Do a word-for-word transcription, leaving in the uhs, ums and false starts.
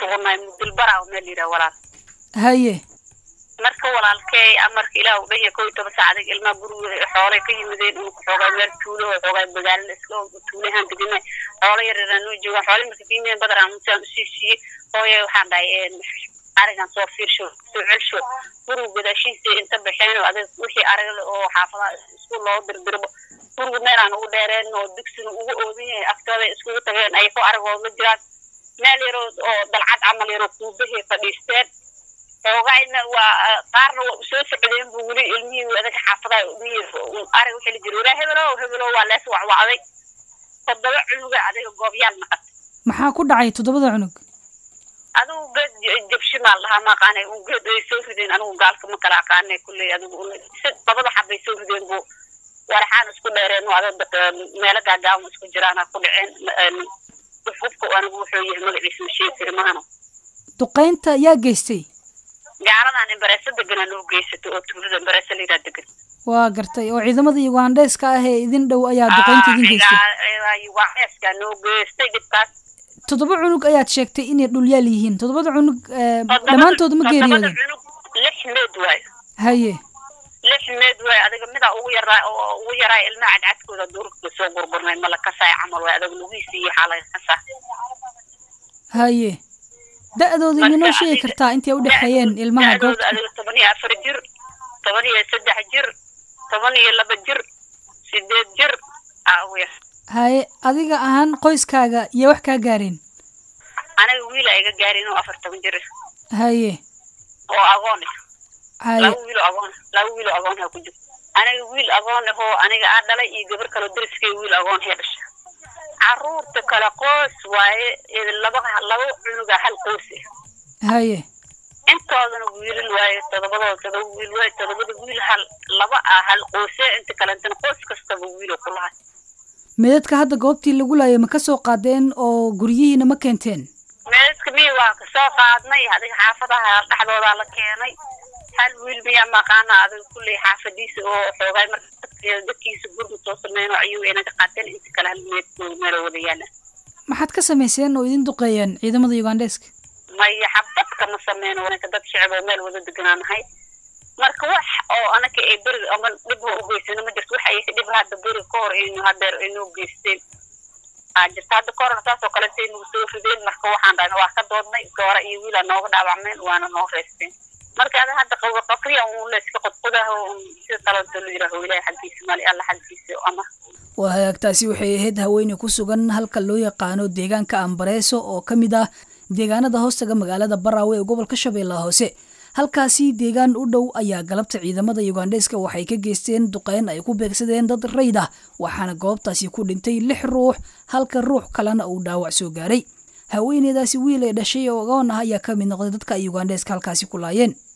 sugnay mudul baraa meel yira walaal haye marka walaalkay amarka ilaahu dhahay koob iyo toban saacadood ilma guriga xoolay ka yimideen inuu ku xoogay meel tuulo oo xoogay magaalada isla tuulahan deganay xoolo yar yar inuu joogo xoolo markii diimeen badar aan soo siisii hooyo waxaan dhahay arigan soo fiirsho soo celsho guriga gadaashiisa inta baxeen oo adeeg wixii ariga oo xaafada isku loo dirdirbo guriga meel aan ugu dheereen oo dugsiga ugu oodin yahay afkada isku tageen ay ku aragoo ma jiraan meel yar oo dalcad amal yar ku bixi fadhiisteen xoogayna waa qaarna soo socdeen buu wali ilmihii adeeg xaafada ariga wixii la jiro hebelo hebelo waa lees wacwacday toddoba cunuga adeeg goobyaan naqad maxaa ku dhacay toddobada cunug aduu gad jabshimaal lahaa ma qaanay uu gad ay soo rideen anigu gaalka ma kala qaanay kulay adigu labada xabay soo rideen buu waraxaan isku dheereen oo adag meel gaagaaw isku jiraan ku dhaceen qofku anigu wuxuu yahay magaciisa sheekir maano duqeynta yaa geystay gaaradan imbareesada degan oo geysatay oo tuulada imbareesada ila degan waa gartay oo ciidamada Ugandheeska ah ee idin dhow ayaa duqeynta idin geystay waa Ugandheeska noo geystay dibkaas toddoba cunug ayaad sheegtay inay dhul yaal yihiin toddobada cunug dhamaantood ma geeriyooday lix meed waay haye lix meed waay adiga mid ugu yaraa oo ugu yaraa ilma cadcadkooda duurka soo burburmay malaka saay camal waay adiga lugiisi iyo xaalay qasa haye da'dooda inoo sheegi kartaa intee u dhaxayeen ilmaha goobta adiga toban iyo afar jir toban iyo saddex jir toban iyo laba jir sideed jir aawiya haye adiga ahaan qoyskaaga iyo wax ka gaareen aniga wiil ayga gaareen oo afartan jir haye oo agoon haye lagu wiil agoon lagu wiil agoon ha ku jiro aniga wiil agoon oo aniga aan dhalay iyo gabar kale dariskay wiil agoon heedash caruurta kala qoys waaye laba laba cunuga hal qoys haye intoodana wiil waaye todobada todobada wiil waaye todobada wiil hal laba hal qoys inta kale inta qoys kasta wiil ku lahay meedadka hadda goobtii lagu laayay ma ka soo qaadeen oo guriyihiina ma keenteen meedadka mii waa ka soo qaadnay adiga xaafadaha dhaxdooda la keenay hal wiil miya maqaana adiga kulli xaafadiisa oo xoogay markii dadkiisa gurdu soo sameeyay ayuu inaga qaateen inta kale hal meed meel wada yaala maxaad ka sameyseen oo idin duqeeyeen ciidamada Ugandheeska ma yaxabad kama sameeyeen wanaag dad shacab meel wada deganaanahay marka wax oo anaka ay bari ama dib u geysana ma jirto wax ay dib hadda bari koor inuu hadeer inuu geysteen aajirta hadda koor taas oo kale tii inuu soo rideen marka waxaan dhahnay wax ka doodnay goora iyo wiil nooga dhaawacmeen waana noo reesteen marka ada hadda qowr qafriya uu la iska qodqodaha si talada loo yiraahdo ilaahay xadiis mali alla xadiis ama waa hagaagtaasi waxay ahayd haweeney ku sugan halka loo yaqaano deegaanka Ambareeso oo kamid ah deegaanada hoostaga magaalada Baraawe ee gobolka Shabeellaha Hoose halkaasi deegaan u dhow ayaa galabta ciidamada Ugandheeska waxay ka geysteen duqeyn ay ku beegsadeen dad rayd ah waxaana goobtaasi ku dhintay lix ruux halka ruux kalena uu dhaawac soo gaaray haweeneydaasi wiil ay dhashay oo agoon ah ayaa ka mid noqday dadka Ugandheeska halkaasi ku laayeen